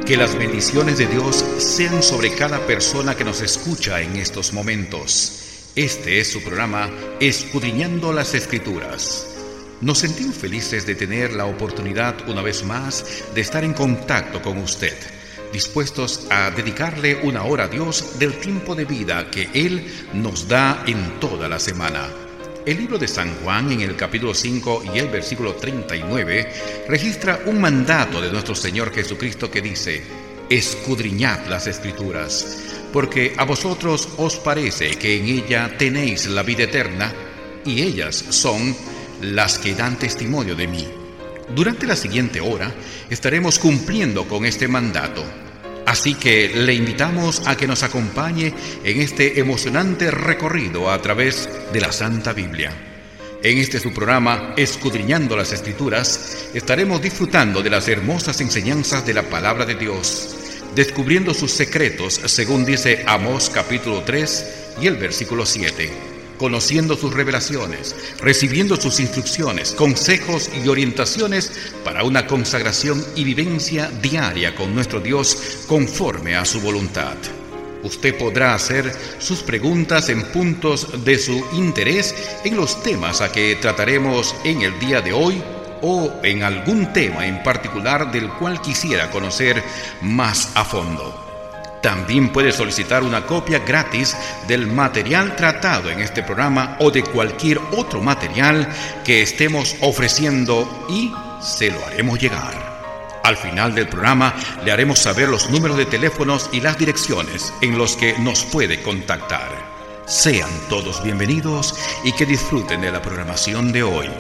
Que las bendiciones de Dios sean sobre cada persona que nos escucha en estos momentos. Este es su programa Escudriñando las Escrituras. Nos sentimos felices de tener la oportunidad una vez más de estar en contacto con usted, dispuestos a dedicarle una hora a Dios del tiempo de vida que Él nos da en toda la semana. El libro de San Juan, en el capítulo 5 y el versículo 39, registra un mandato de nuestro Señor Jesucristo que dice: escudriñad las Escrituras, porque a vosotros os parece que en ella tenéis la vida eterna, y ellas son las que dan testimonio de mí. Durante la siguiente hora estaremos cumpliendo con este mandato. Así que le invitamos a que nos acompañe en este emocionante recorrido a través de la Santa Biblia. En este su programa, Escudriñando las Escrituras, estaremos disfrutando de las hermosas enseñanzas de la Palabra de Dios, descubriendo sus secretos, según dice Amós capítulo 3 y el versículo 7. Conociendo sus revelaciones, recibiendo sus instrucciones, consejos y orientaciones para una consagración y vivencia diaria con nuestro Dios conforme a su voluntad. Usted podrá hacer sus preguntas en puntos de su interés en los temas a que trataremos en el día de hoy o en algún tema en particular del cual quisiera conocer más a fondo. También puede solicitar una copia gratis del material tratado en este programa o de cualquier otro material que estemos ofreciendo y se lo haremos llegar. Al final del programa le haremos saber los números de teléfonos y las direcciones en los que nos puede contactar. Sean todos bienvenidos y que disfruten de la programación de hoy.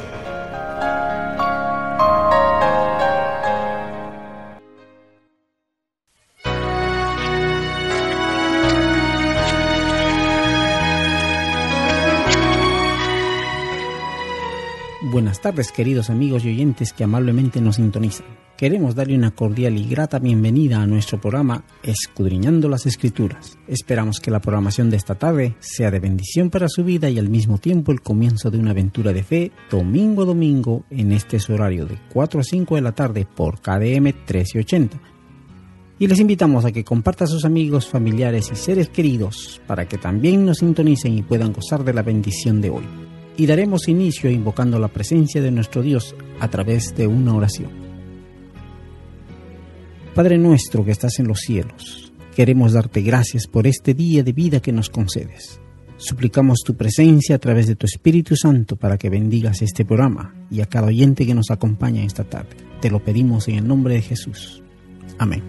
Buenas tardes, queridos amigos y oyentes que amablemente nos sintonizan. Queremos darle una cordial y grata bienvenida a nuestro programa Escudriñando las Escrituras. Esperamos que la programación de esta tarde sea de bendición para su vida y al mismo tiempo el comienzo de una aventura de fe domingo a domingo en este su horario de 4 a 5 de la tarde por KDM 1380. Y les invitamos a que compartan a sus amigos, familiares y seres queridos para que también nos sintonicen y puedan gozar de la bendición de hoy. Y daremos inicio invocando la presencia de nuestro Dios a través de una oración. Padre nuestro que estás en los cielos, queremos darte gracias por este día de vida que nos concedes. Suplicamos tu presencia a través de tu Espíritu Santo para que bendigas este programa y a cada oyente que nos acompaña esta tarde. Te lo pedimos en el nombre de Jesús. Amén.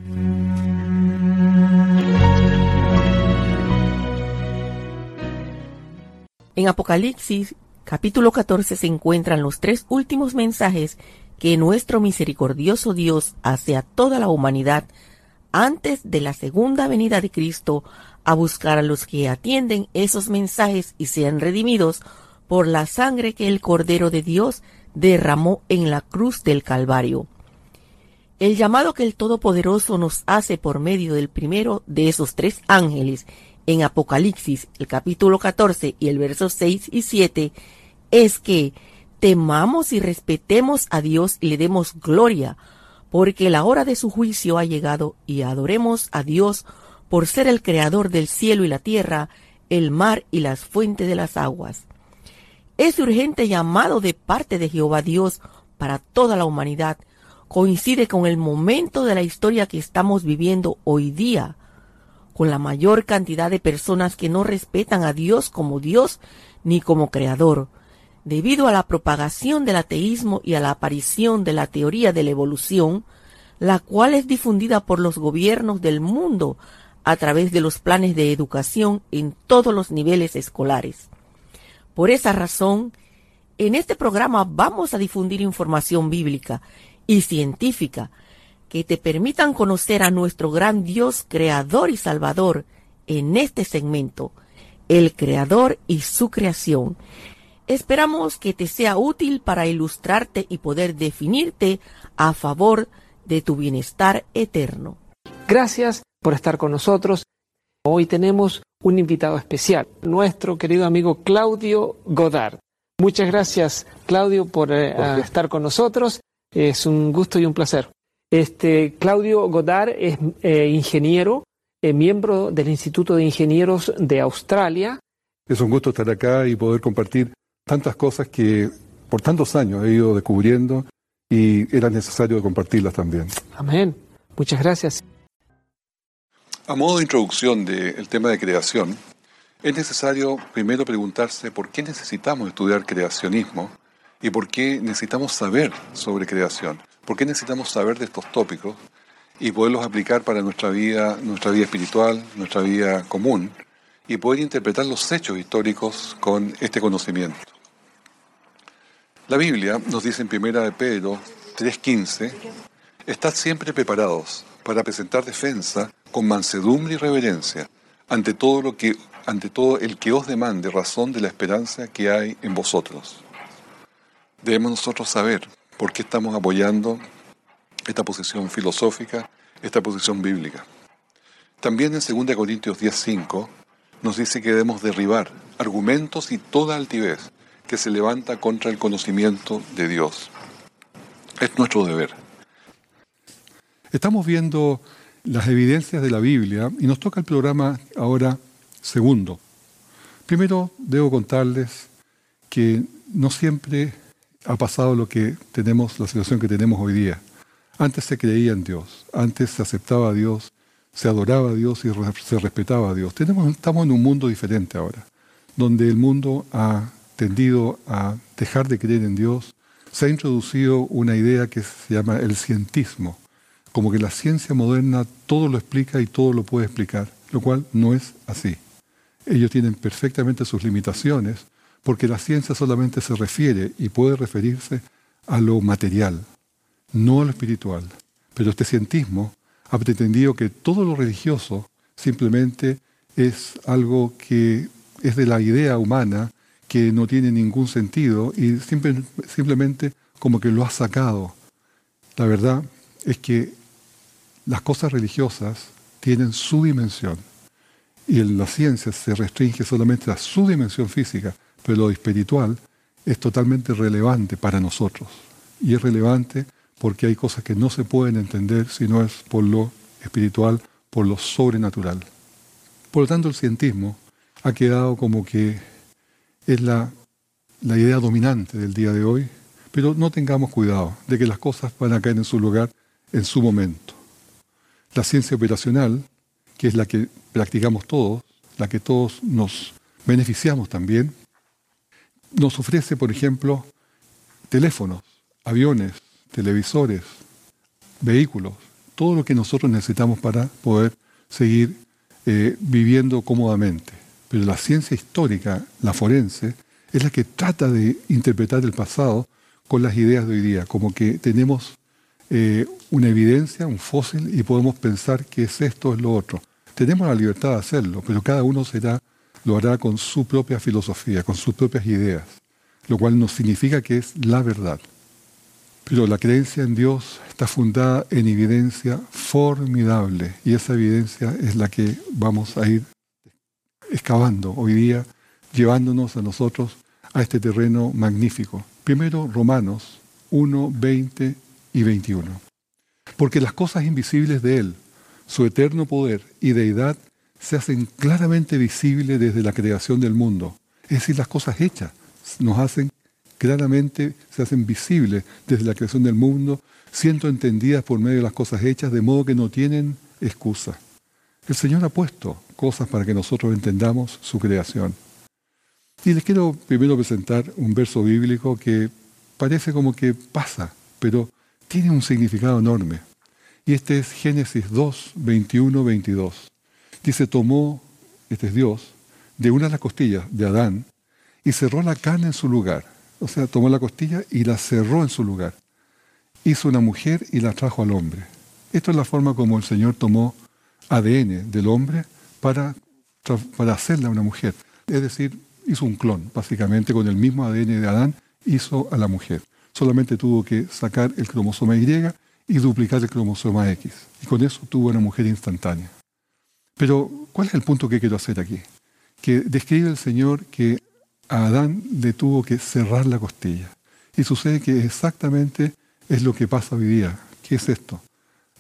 En Apocalipsis, capítulo 14, se encuentran los 3 últimos mensajes que nuestro misericordioso Dios hace a toda la humanidad antes de la segunda venida de Cristo a buscar a los que atienden esos mensajes y sean redimidos por la sangre que el Cordero de Dios derramó en la cruz del Calvario. El llamado que el Todopoderoso nos hace por medio del primero de esos 3 ángeles en Apocalipsis, el capítulo 14 y el verso 6 y 7, es que temamos y respetemos a Dios y le demos gloria, porque la hora de su juicio ha llegado, y adoremos a Dios por ser el creador del cielo y la tierra, el mar y las fuentes de las aguas. Ese urgente llamado de parte de Jehová Dios para toda la humanidad coincide con el momento de la historia que estamos viviendo hoy día, con la mayor cantidad de personas que no respetan a Dios como Dios ni como Creador, debido a la propagación del ateísmo y a la aparición de la teoría de la evolución, la cual es difundida por los gobiernos del mundo a través de los planes de educación en todos los niveles escolares. Por esa razón, en este programa vamos a difundir información bíblica y científica que te permitan conocer a nuestro gran Dios, Creador y Salvador, en este segmento, el Creador y su creación. Esperamos que te sea útil para ilustrarte y poder definirte a favor de tu bienestar eterno. Gracias por estar con nosotros. Hoy tenemos un invitado especial, nuestro querido amigo Claudio Godard. Muchas gracias, Claudio, por estar con nosotros. Es un gusto y un placer. Claudio Godard es ingeniero, miembro del Instituto de Ingenieros de Australia. Es un gusto estar acá y poder compartir tantas cosas que por tantos años he ido descubriendo y era necesario compartirlas también. Amén. Muchas gracias. A modo de introducción del tema de creación, es necesario primero preguntarse por qué necesitamos estudiar creacionismo y por qué necesitamos saber sobre creación, por qué necesitamos saber de estos tópicos y poderlos aplicar para nuestra vida espiritual, nuestra vida común, y poder interpretar los hechos históricos con este conocimiento. La Biblia nos dice en 1 Pedro 3:15, «Estad siempre preparados para presentar defensa con mansedumbre y reverencia ante todo el que os demande razón de la esperanza que hay en vosotros». Debemos nosotros saber por qué estamos apoyando esta posición filosófica, esta posición bíblica. También en 2 Corintios 10:5 nos dice que debemos derribar argumentos y toda altivez que se levanta contra el conocimiento de Dios. Es nuestro deber. Estamos viendo las evidencias de la Biblia y nos toca el programa ahora segundo. Primero debo contarles que no siempre ha pasado lo que tenemos, la situación que tenemos hoy día. Antes se creía en Dios, antes se aceptaba a Dios, se adoraba a Dios y se respetaba a Dios. Estamos en un mundo diferente ahora, donde el mundo ha tendido a dejar de creer en Dios. Se ha introducido una idea que se llama el cientismo, como que la ciencia moderna todo lo explica y todo lo puede explicar, lo cual no es así. Ellos tienen perfectamente sus limitaciones, porque la ciencia solamente se refiere y puede referirse a lo material, no a lo espiritual. Pero este cientismo ha pretendido que todo lo religioso simplemente es algo que es de la idea humana, que no tiene ningún sentido y simplemente como que lo ha sacado. La verdad es que las cosas religiosas tienen su dimensión y en la ciencia se restringe solamente a su dimensión física, pero lo espiritual es totalmente relevante para nosotros. Y es relevante porque hay cosas que no se pueden entender si no es por lo espiritual, por lo sobrenatural. Por lo tanto, el cientismo ha quedado como que es la idea dominante del día de hoy, pero no tengamos cuidado de que las cosas van a caer en su lugar en su momento. La ciencia operacional, que es la que practicamos todos, la que todos nos beneficiamos también, nos ofrece, por ejemplo, teléfonos, aviones, televisores, vehículos, todo lo que nosotros necesitamos para poder seguir viviendo cómodamente. Pero la ciencia histórica, la forense, es la que trata de interpretar el pasado con las ideas de hoy día, como que tenemos una evidencia, un fósil, y podemos pensar que es esto, es lo otro. Tenemos la libertad de hacerlo, pero cada uno lo hará con su propia filosofía, con sus propias ideas, lo cual no significa que es la verdad. Pero la creencia en Dios está fundada en evidencia formidable, y esa evidencia es la que vamos a ir excavando hoy día, llevándonos a nosotros a este terreno magnífico. Primero, Romanos 1, 20 y 21. Porque las cosas invisibles de Él, su eterno poder y deidad, se hacen claramente visibles desde la creación del mundo. Es decir, las cosas hechas nos hacen claramente, se hacen visibles desde la creación del mundo, siendo entendidas por medio de las cosas hechas, de modo que no tienen excusa. El Señor ha puesto cosas para que nosotros entendamos su creación. Y les quiero primero presentar un verso bíblico que parece como que pasa, pero tiene un significado enorme. Y este es Génesis 2, 21, 22. Dice, tomó, este es Dios, de una de las costillas de Adán y cerró la carne en su lugar. O sea, tomó la costilla y la cerró en su lugar. Hizo una mujer y la trajo al hombre. Esto es la forma como el Señor tomó ADN del hombre para hacerla una mujer. Es decir, hizo un clon, básicamente, con el mismo ADN de Adán, hizo a la mujer. Solamente tuvo que sacar el cromosoma Y y duplicar el cromosoma X. Y con eso tuvo una mujer instantánea. Pero, ¿cuál es el punto que quiero hacer aquí? Que describe el Señor que a Adán le tuvo que cerrar la costilla. Y sucede que exactamente es lo que pasa hoy día. ¿Qué es esto?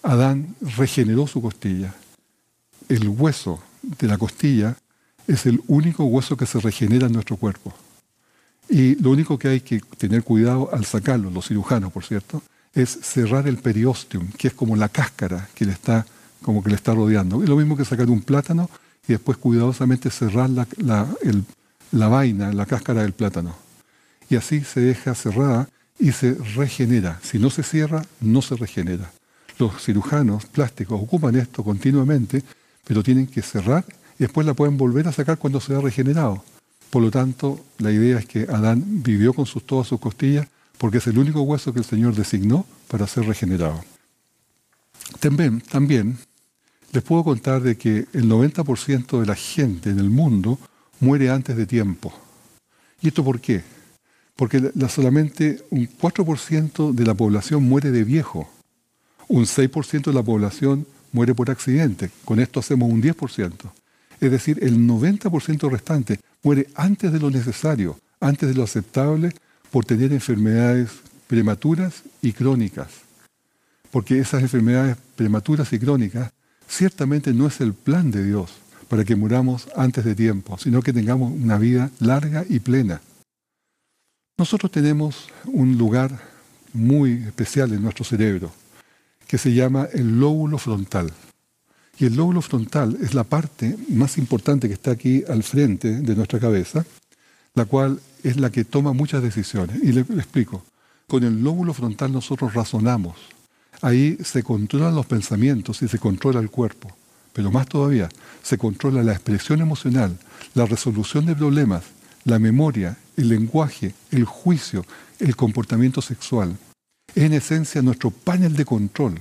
Adán regeneró su costilla. El hueso de la costilla es el único hueso que se regenera en nuestro cuerpo. Y lo único que hay que tener cuidado al sacarlo, los cirujanos, por cierto, es cerrar el periosteum, que es como la cáscara que le está rodeando. Es lo mismo que sacar un plátano y después cuidadosamente cerrar la vaina, la cáscara del plátano. Y así se deja cerrada y se regenera. Si no se cierra, no se regenera. Los cirujanos plásticos ocupan esto continuamente, pero tienen que cerrar y después la pueden volver a sacar cuando se ha regenerado. Por lo tanto, la idea es que Adán vivió con todas sus costillas porque es el único hueso que el Señor designó para ser regenerado. También les puedo contar de que el 90% de la gente en el mundo muere antes de tiempo. ¿Y esto por qué? Porque solamente un 4% de la población muere de viejo. Un 6% de la población muere por accidente. Con esto hacemos un 10%. Es decir, el 90% restante muere antes de lo necesario, antes de lo aceptable, por tener enfermedades prematuras y crónicas. Porque esas enfermedades prematuras y crónicas ciertamente no es el plan de Dios para que muramos antes de tiempo, sino que tengamos una vida larga y plena. Nosotros tenemos un lugar muy especial en nuestro cerebro que se llama el lóbulo frontal. Y el lóbulo frontal es la parte más importante que está aquí al frente de nuestra cabeza, la cual es la que toma muchas decisiones. Y le explico. Con el lóbulo frontal nosotros razonamos. Ahí se controlan los pensamientos y se controla el cuerpo. Pero más todavía, se controla la expresión emocional, la resolución de problemas, la memoria, el lenguaje, el juicio, el comportamiento sexual. Es en esencia nuestro panel de control,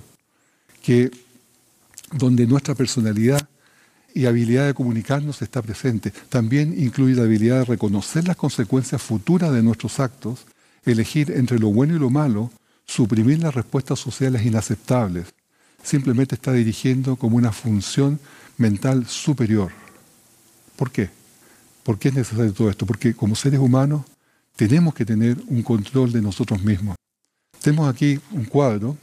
donde nuestra personalidad y habilidad de comunicarnos está presente. También incluye la habilidad de reconocer las consecuencias futuras de nuestros actos, elegir entre lo bueno y lo malo, suprimir las respuestas sociales inaceptables. Simplemente está dirigiendo como una función mental superior. ¿Por qué? ¿Por qué es necesario todo esto? Porque como seres humanos tenemos que tener un control de nosotros mismos. Tenemos aquí un cuadro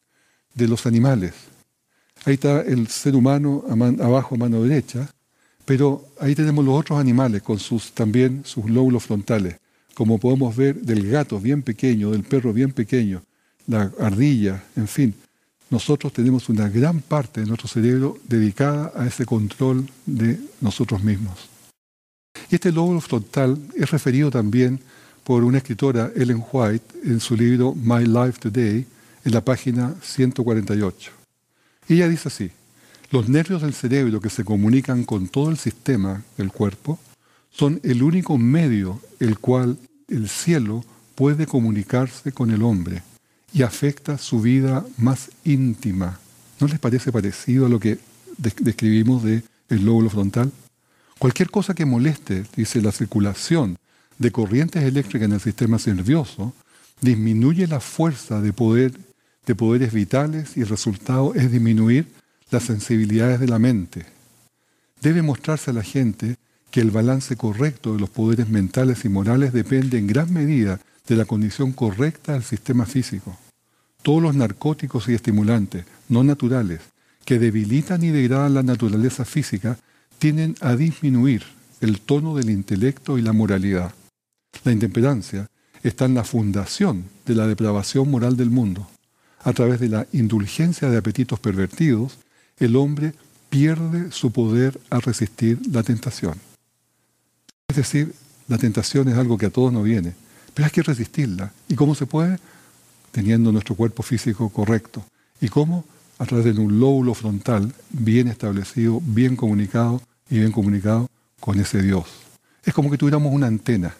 de los animales. Ahí está el ser humano abajo a mano derecha, pero ahí tenemos los otros animales con también sus lóbulos frontales. Como podemos ver, del gato bien pequeño, del perro bien pequeño, la ardilla, en fin. Nosotros tenemos una gran parte de nuestro cerebro dedicada a ese control de nosotros mismos. Y este lóbulo frontal es referido también por una escritora, Ellen White, en su libro My Life Today, en la página 148. Y ella dice así: los nervios del cerebro que se comunican con todo el sistema del cuerpo son el único medio el cual el cielo puede comunicarse con el hombre y afecta su vida más íntima. ¿No les parece parecido a lo que describimos del lóbulo frontal? Cualquier cosa que moleste, dice, la circulación de corrientes eléctricas en el sistema nervioso, disminuye la fuerza de poderes vitales y el resultado es disminuir las sensibilidades de la mente. Debe mostrarse a la gente que el balance correcto de los poderes mentales y morales depende en gran medida de la condición correcta del sistema físico. Todos los narcóticos y estimulantes no naturales que debilitan y degradan la naturaleza física tienden a disminuir el tono del intelecto y la moralidad. La intemperancia está en la fundación de la depravación moral del mundo. A través de la indulgencia de apetitos pervertidos, el hombre pierde su poder a resistir la tentación. Es decir, la tentación es algo que a todos nos viene, pero hay que resistirla. ¿Y cómo se puede? Teniendo nuestro cuerpo físico correcto. ¿Y cómo? A través de un lóbulo frontal bien establecido, bien comunicado con ese Dios. Es como que tuviéramos una antena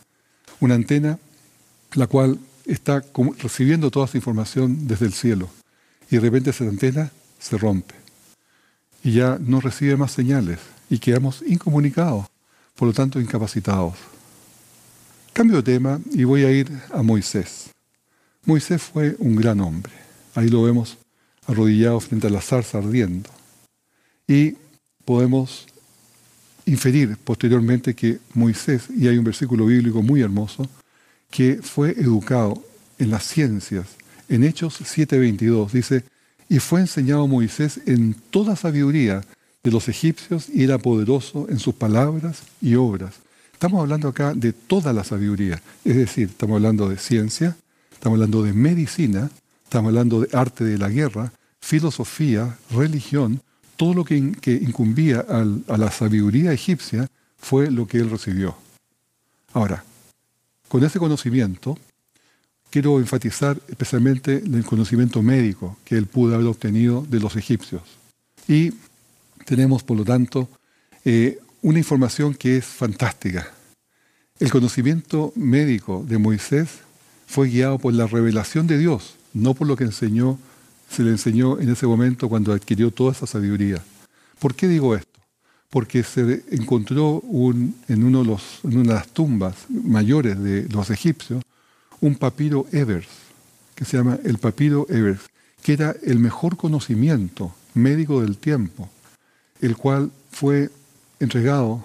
la cual está recibiendo toda esa información desde el cielo, y de repente esa antena se rompe y ya no recibe más señales y quedamos incomunicados, por lo tanto incapacitados. Cambio de tema y voy a ir a Moisés. Moisés fue un gran hombre. Ahí lo vemos arrodillado frente a la zarza ardiendo. Y podemos inferir posteriormente que Moisés, y hay un versículo bíblico muy hermoso, que fue educado en las ciencias. En Hechos 7:22 dice: y fue enseñado a Moisés en toda sabiduría de los egipcios y era poderoso en sus palabras y obras. Estamos hablando acá de toda la sabiduría, es decir, estamos hablando de ciencia, estamos hablando de medicina, estamos hablando de arte de la guerra, filosofía, religión, todo lo que incumbía a la sabiduría egipcia fue lo que él recibió. Ahora, con ese conocimiento, quiero enfatizar especialmente el conocimiento médico que él pudo haber obtenido de los egipcios. Y tenemos, por lo tanto, una información que es fantástica. El conocimiento médico de Moisés fue guiado por la revelación de Dios, no por lo que se le enseñó en ese momento cuando adquirió toda esa sabiduría. ¿Por qué digo esto? Porque se encontró en una de las tumbas mayores de los egipcios un papiro Ebers, que se llama el papiro Ebers, que era el mejor conocimiento médico del tiempo, el cual fue entregado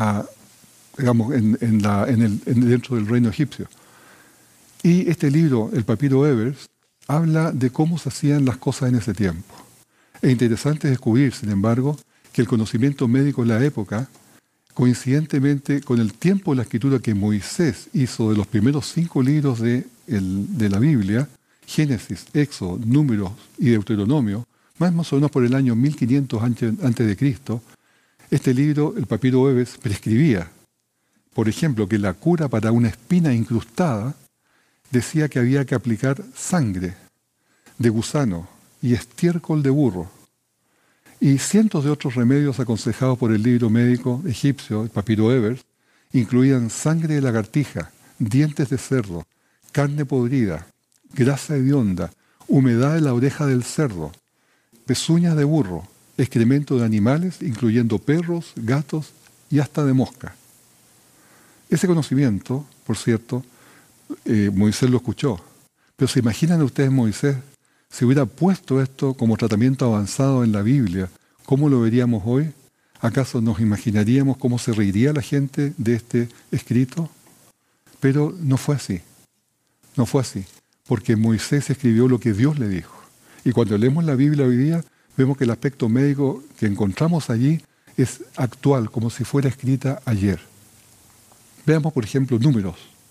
dentro del reino egipcio. Y este libro, el papiro Ebers, habla de cómo se hacían las cosas en ese tiempo. Es interesante descubrir, sin embargo, que el conocimiento médico de la época, coincidentemente con el tiempo de la escritura que Moisés hizo de los primeros 5 libros de la Biblia, Génesis, Éxodo, Números y Deuteronomio, más o menos por el año 1500 antes de Cristo, este libro, el papiro Ebers, prescribía, por ejemplo, que la cura para una espina incrustada decía que había que aplicar sangre de gusano y estiércol de burro y cientos de otros remedios aconsejados por el libro médico egipcio, el papiro Ebers, incluían sangre de lagartija, dientes de cerdo, carne podrida, grasa hedionda, humedad de la oreja del cerdo, pezuñas de burro, excremento de animales, incluyendo perros, gatos y hasta de mosca. Ese conocimiento, por cierto, Moisés lo escuchó. Pero ¿se imaginan ustedes Moisés si hubiera puesto esto como tratamiento avanzado en la Biblia? ¿Cómo lo veríamos hoy? ¿Acaso nos imaginaríamos cómo se reiría la gente de este escrito? Pero no fue así. No fue así. Porque Moisés escribió lo que Dios le dijo. Y cuando leemos la Biblia hoy día, vemos que el aspecto médico que encontramos allí es actual, como si fuera escrita ayer. Veamos, por ejemplo, Números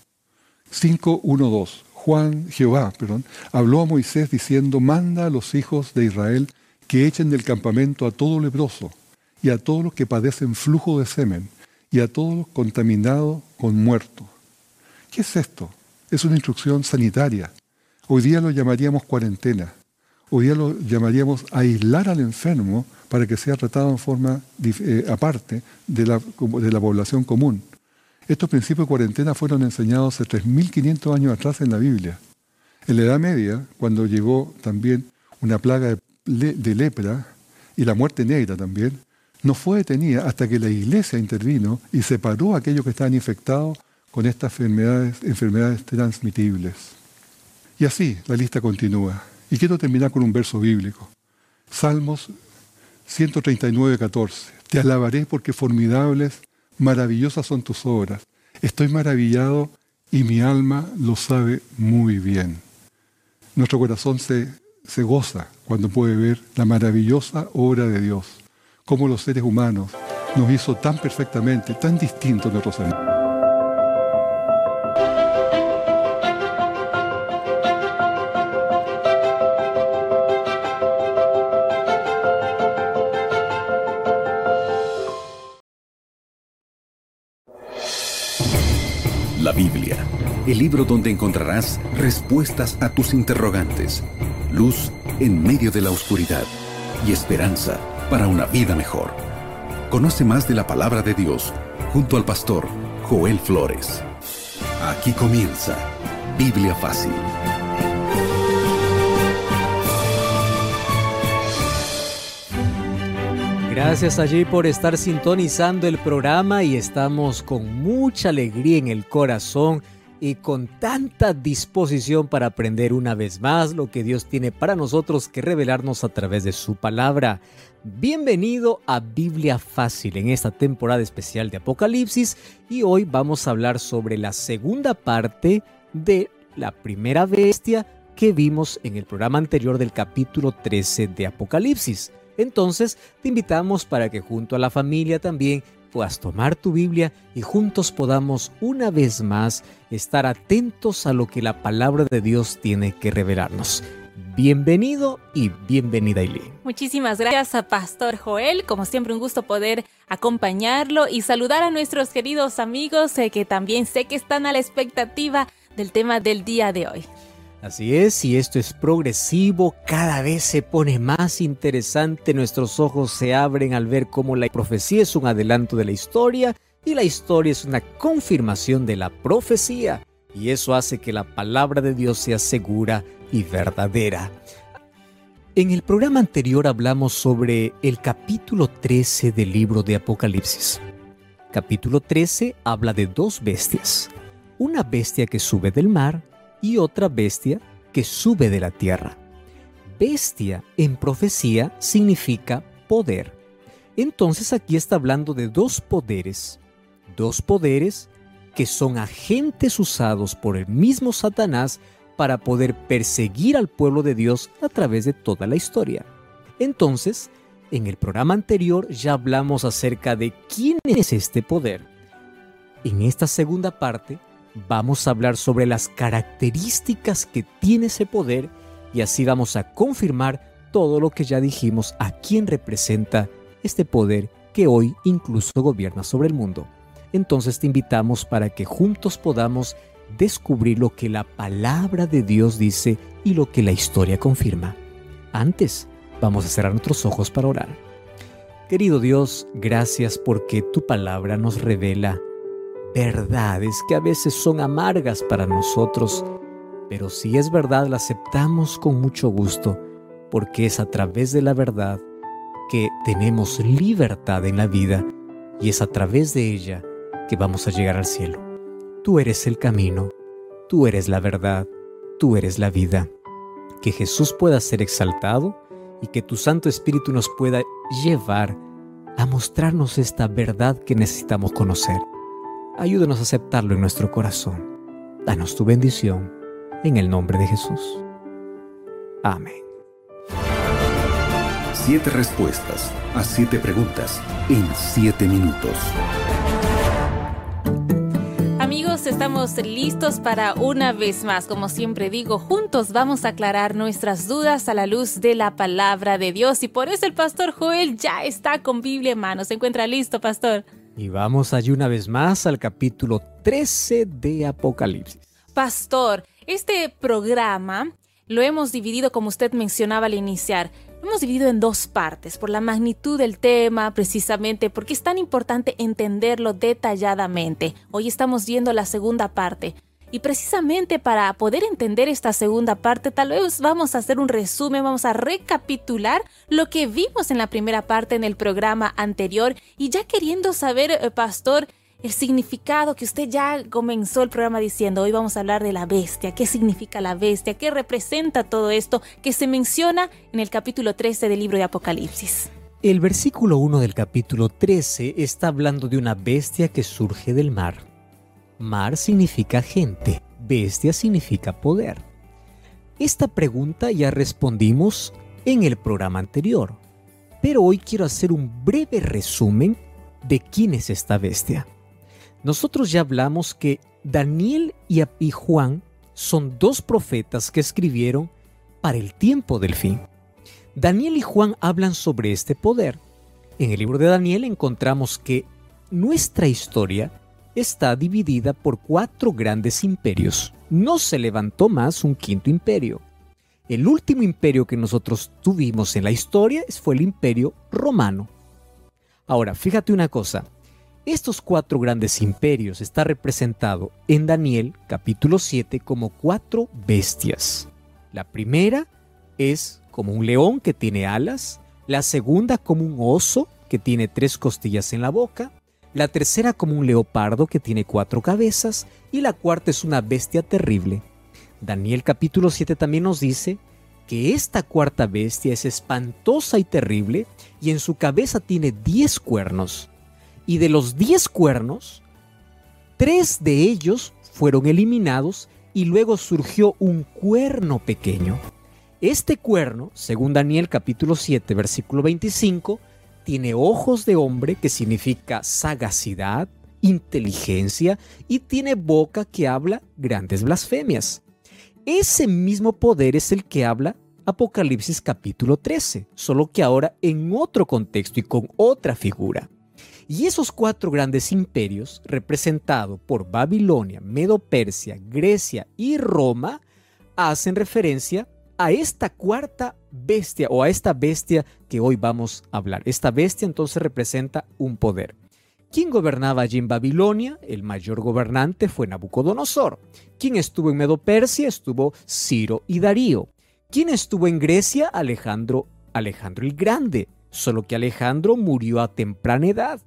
5:1-2. Jehová, habló a Moisés diciendo: manda a los hijos de Israel que echen del campamento a todo leproso, y a todos los que padecen flujo de semen, y a todos los contaminados con muerto. ¿Qué es esto? Es una instrucción sanitaria. Hoy día lo llamaríamos cuarentena. Hoy día lo llamaríamos aislar al enfermo para que sea tratado en forma aparte de la población común. Estos principios de cuarentena fueron enseñados hace 3.500 años atrás en la Biblia. En la Edad Media, cuando llegó también una plaga de lepra y la muerte negra también, no fue detenida hasta que la Iglesia intervino y separó a aquellos que estaban infectados con estas enfermedades transmitibles. Y así la lista continúa. Y quiero terminar con un verso bíblico. Salmos 139:14. Te alabaré porque formidables, maravillosas son tus obras. Estoy maravillado y mi alma lo sabe muy bien. Nuestro corazón se goza cuando puede ver la maravillosa obra de Dios. Cómo los seres humanos nos hizo tan perfectamente, tan distintos de otros animales. La Biblia, el libro donde encontrarás respuestas a tus interrogantes, luz en medio de la oscuridad y esperanza para una vida mejor. Conoce más de la palabra de Dios junto al pastor Joel Flores. Aquí comienza Biblia Fácil. Gracias allí por estar sintonizando el programa y estamos con mucha alegría en el corazón y con tanta disposición para aprender una vez más lo que Dios tiene para nosotros que revelarnos a través de su palabra. Bienvenido a Biblia Fácil en esta temporada especial de Apocalipsis y hoy vamos a hablar sobre la segunda parte de la primera bestia que vimos en el programa anterior del capítulo 13 de Apocalipsis. Entonces, te invitamos para que junto a la familia también puedas tomar tu Biblia y juntos podamos una vez más estar atentos a lo que la palabra de Dios tiene que revelarnos. Bienvenido y bienvenida, Eileen. Muchísimas gracias a Pastor Joel. Como siempre, un gusto poder acompañarlo y saludar a nuestros queridos amigos que también sé que están a la expectativa del tema del día de hoy. Así es, y esto es progresivo, cada vez se pone más interesante, nuestros ojos se abren al ver cómo la profecía es un adelanto de la historia y la historia es una confirmación de la profecía, y eso hace que la palabra de Dios sea segura y verdadera. En el programa anterior hablamos sobre el capítulo 13 del libro de Apocalipsis. Capítulo 13 habla de dos bestias, una bestia que sube del mar y otra bestia que sube de la tierra. Bestia en profecía significa poder. Entonces aquí está hablando de dos poderes que son agentes usados por el mismo Satanás para poder perseguir al pueblo de Dios a través de toda la historia. Entonces, en el programa anterior ya hablamos acerca de quién es este poder. En esta segunda parte vamos a hablar sobre las características que tiene ese poder y así vamos a confirmar todo lo que ya dijimos a quién representa este poder que hoy incluso gobierna sobre el mundo. Entonces te invitamos para que juntos podamos descubrir lo que la palabra de Dios dice y lo que la historia confirma. Antes, vamos a cerrar nuestros ojos para orar. Querido Dios, gracias porque tu palabra nos revela verdades que a veces son amargas para nosotros, pero si es verdad la aceptamos con mucho gusto, porque es a través de la verdad que tenemos libertad en la vida y es a través de ella que vamos a llegar al cielo. Tú eres el camino, tú eres la verdad, tú eres la vida. Que Jesús pueda ser exaltado y que tu Santo Espíritu nos pueda llevar a mostrarnos esta verdad que necesitamos conocer. Ayúdanos a aceptarlo en nuestro corazón. Danos tu bendición en el nombre de Jesús. Amén. 7 respuestas a 7 preguntas en 7 minutos. Amigos, estamos listos para una vez más. Como siempre digo, juntos vamos a aclarar nuestras dudas a la luz de la palabra de Dios. Y por eso el Pastor Joel ya está con Biblia en mano. ¿Se encuentra listo, Pastor? Y vamos allí una vez más al capítulo 13 de Apocalipsis. Pastor, este programa lo hemos dividido, como usted mencionaba al iniciar, lo hemos dividido en dos partes, por la magnitud del tema, precisamente porque es tan importante entenderlo detalladamente. Hoy estamos viendo la segunda parte. Y precisamente para poder entender esta segunda parte, tal vez vamos a hacer un resumen, vamos a recapitular lo que vimos en la primera parte en el programa anterior. Y ya queriendo saber, Pastor, el significado que usted ya comenzó el programa diciendo, hoy vamos a hablar de la bestia. ¿Qué significa la bestia? ¿Qué representa todo esto que se menciona en el capítulo 13 del libro de Apocalipsis? El versículo 1 del capítulo 13 está hablando de una bestia que surge del mar. Mar significa gente, bestia significa poder. Esta pregunta ya respondimos en el programa anterior, pero hoy quiero hacer un breve resumen de quién es esta bestia. Nosotros ya hablamos que Daniel y Juan son dos profetas que escribieron para el tiempo del fin. Daniel y Juan hablan sobre este poder. En el libro de Daniel encontramos que nuestra historia está dividida por 4 grandes imperios. No se levantó más un quinto imperio. El último imperio que nosotros tuvimos en la historia fue el Imperio Romano. Ahora, fíjate una cosa. Estos 4 grandes imperios están representados en Daniel, capítulo 7, como 4 bestias. La primera es como un león que tiene alas. La segunda como un oso que tiene 3 costillas en la boca. La tercera como un leopardo que tiene 4 cabezas y la cuarta es una bestia terrible. Daniel capítulo 7 también nos dice que esta cuarta bestia es espantosa y terrible y en su cabeza tiene 10 cuernos. Y de los 10 cuernos, 3 de ellos fueron eliminados y luego surgió un cuerno pequeño. Este cuerno, según Daniel capítulo 7, versículo 25, tiene ojos de hombre, que significa sagacidad, inteligencia, y tiene boca que habla grandes blasfemias. Ese mismo poder es el que habla Apocalipsis capítulo 13, solo que ahora en otro contexto y con otra figura. Y esos 4 grandes imperios, representados por Babilonia, Medo-Persia, Grecia y Roma, hacen referencia a esta cuarta bestia, o a esta bestia que hoy vamos a hablar. Esta bestia entonces representa un poder. ¿Quién gobernaba allí en Babilonia? El mayor gobernante fue Nabucodonosor. ¿Quién estuvo en Medo-Persia? Estuvo Ciro y Darío. ¿Quién estuvo en Grecia? Alejandro el Grande, solo que Alejandro murió a temprana edad.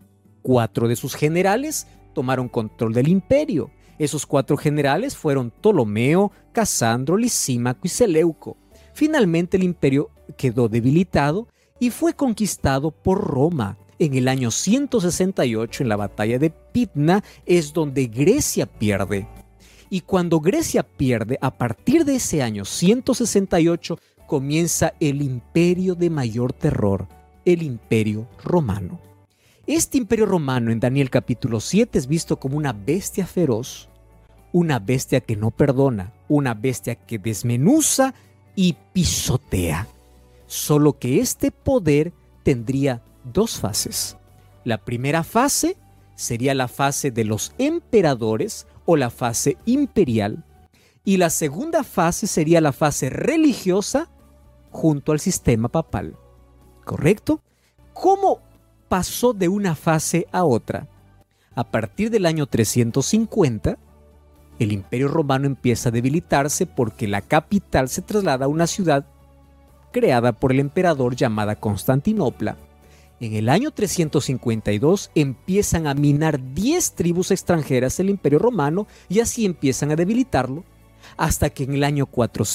4 de sus generales tomaron control del imperio. Esos 4 generales fueron Ptolomeo, Casandro, Lisímaco y Seleuco. Finalmente el imperio quedó debilitado y fue conquistado por Roma. En el año 168, en la batalla de Pydna, es donde Grecia pierde. Y cuando Grecia pierde, a partir de ese año 168, comienza el imperio de mayor terror, el imperio romano. Este imperio romano en Daniel capítulo 7 es visto como una bestia feroz, una bestia que no perdona, una bestia que desmenuza y pisotea. Solo que este poder tendría 2 fases. La primera fase sería la fase de los emperadores o la fase imperial, y la segunda fase sería la fase religiosa junto al sistema papal. ¿Correcto? ¿Cómo pasó de una fase a otra? A partir del año 350, el Imperio Romano empieza a debilitarse porque la capital se traslada a una ciudad creada por el emperador llamada Constantinopla. En el año 352 empiezan a minar 10 tribus extranjeras el Imperio Romano y así empiezan a debilitarlo, hasta que en el año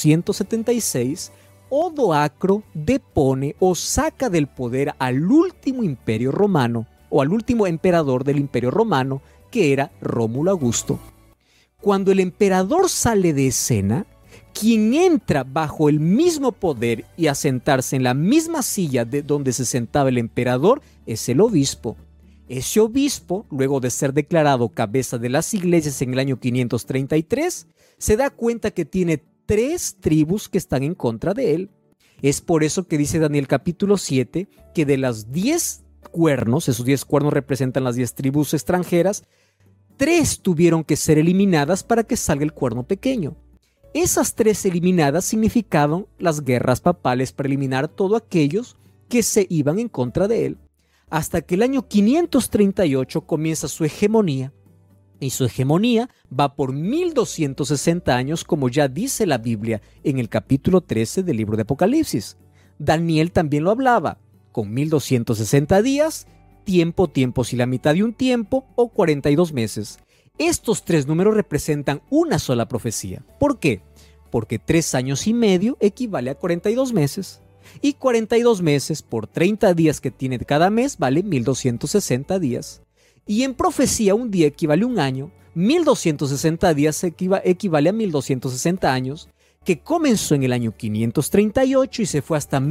476 Odoacro depone o saca del poder al último imperio romano, o al último emperador del Imperio Romano, que era Rómulo Augusto. Cuando el emperador sale de escena, quien entra bajo el mismo poder y a sentarse en la misma silla de donde se sentaba el emperador es el obispo. Ese obispo, luego de ser declarado cabeza de las iglesias en el año 533, se da cuenta que tiene 3 tribus que están en contra de él. Es por eso que dice Daniel capítulo 7 que de las 10 cuernos, esos 10 cuernos representan las 10 tribus extranjeras, 3 tuvieron que ser eliminadas para que salga el cuerno pequeño. Esas 3 eliminadas significaban las guerras papales para eliminar a todos aquellos que se iban en contra de él, hasta que el año 538 comienza su hegemonía, y su hegemonía va por 1260 años, como ya dice la Biblia en el capítulo 13 del libro de Apocalipsis. Daniel también lo hablaba, con 1260 días, tiempos y la mitad de un tiempo, o 42 meses. Estos 3 números representan una sola profecía. ¿Por qué? Porque 3 años y medio equivale a 42 meses. Y 42 meses por 30 días que tiene cada mes vale 1260 días. Y en profecía un día equivale a un año, 1260 días equivale a 1260 años, que comenzó en el año 538 y se fue hasta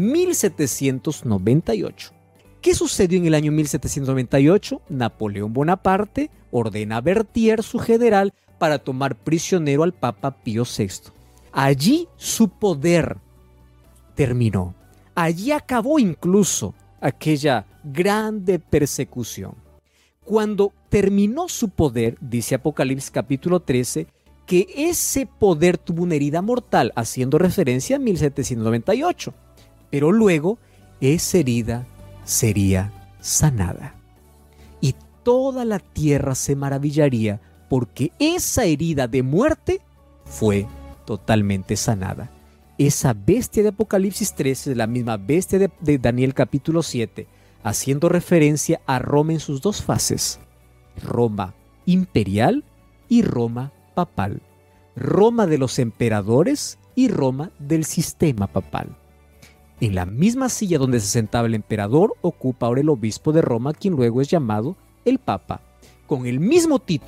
1798. ¿Qué sucedió en el año 1798? Napoleón Bonaparte ordena a Berthier, su general, para tomar prisionero al Papa Pío VI. Allí su poder terminó. Allí acabó incluso aquella grande persecución. Cuando terminó su poder, dice Apocalipsis capítulo 13, que ese poder tuvo una herida mortal, haciendo referencia a 1798. Pero luego esa herida sería sanada. Y toda la tierra se maravillaría porque esa herida de muerte fue totalmente sanada. Esa bestia de Apocalipsis 13 es la misma bestia de Daniel capítulo 7, haciendo referencia a Roma en sus 2 fases, Roma imperial y Roma papal, Roma de los emperadores y Roma del sistema papal. En la misma silla donde se sentaba el emperador ocupa ahora el obispo de Roma, quien luego es llamado el Papa, con el mismo título,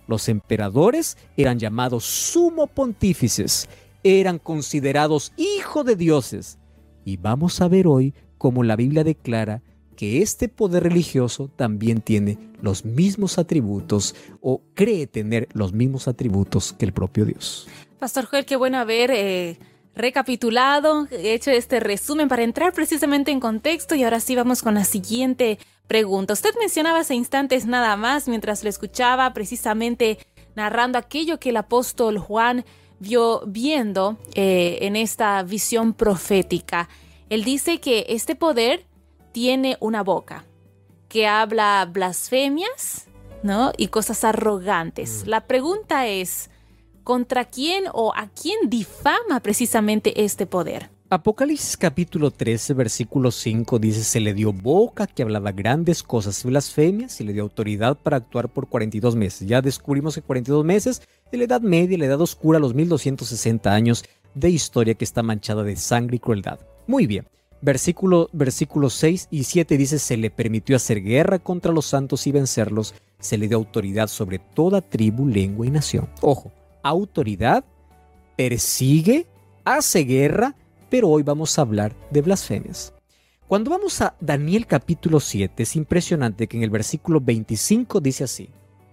Los emperadores eran llamados sumo pontífices, eran considerados hijos de dioses. Y vamos a ver hoy cómo la Biblia declara que este poder religioso también tiene los mismos atributos o cree tener los mismos atributos que el propio Dios. Pastor Joel, qué bueno haber recapitulado, hecho este resumen para entrar precisamente en contexto, y ahora sí vamos con la siguiente pregunta. Usted mencionaba hace instantes nada más, mientras lo escuchaba, precisamente narrando aquello que el apóstol Juan vio viendo en esta visión profética. Él dice que este poder tiene una boca que habla blasfemias, ¿no? Y cosas arrogantes. La pregunta es, ¿contra quién o a quién difama precisamente este poder? Apocalipsis capítulo 13, versículo 5 dice: se le dio boca que hablaba grandes cosas y blasfemias, y le dio autoridad para actuar por 42 meses. Ya descubrimos que 42 meses de la Edad Media, la Edad Oscura, los 1260 años de historia que está manchada de sangre y crueldad. Muy bien. Versículos 6 y 7 dice: se le permitió hacer guerra contra los santos y vencerlos. Se le dio autoridad sobre toda tribu, lengua y nación. Ojo, autoridad, persigue, hace guerra, pero hoy vamos a hablar de blasfemias. Cuando vamos a Daniel capítulo 7, es impresionante que en el versículo 25 dice así: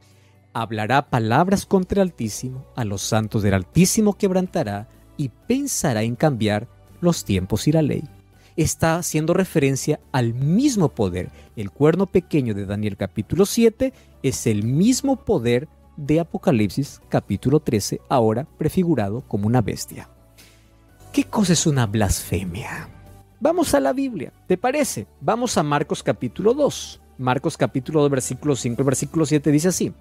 hablará palabras contra el Altísimo, a los santos del Altísimo quebrantará y pensará en cambiar los tiempos y la ley. Está haciendo referencia al mismo poder. El cuerno pequeño de Daniel capítulo 7 es el mismo poder de Apocalipsis capítulo 13, ahora prefigurado como una bestia. ¿Qué cosa es una blasfemia? Vamos a la Biblia, ¿te parece? Vamos a Marcos capítulo 2. Marcos capítulo 2, versículo 5, el versículo 7 dice así: